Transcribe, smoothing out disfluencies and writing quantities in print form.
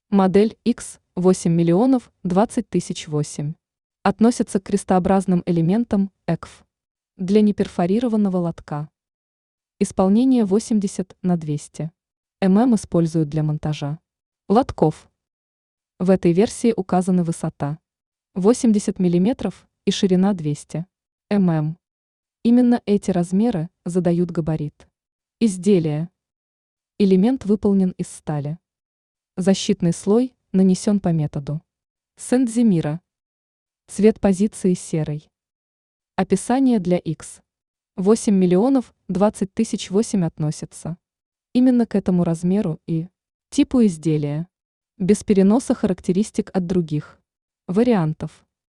Модель X 8 миллионов 20 тысяч 8. Относится к крестообразным элементам ЭКФ для неперфорированного лотка. Исполнение 80/200 мм используют для монтажа лотков. В этой версии указаны высота 80 мм и ширина 200 мм. Именно эти размеры задают габарит изделия. Элемент выполнен из стали. Защитный слой нанесен по методу Сент-Зимира. Цвет позиции серый. Описание для X. 8 миллионов 20 тысяч 8 относится именно к этому размеру и типу изделия, без переноса характеристик от других вариантов.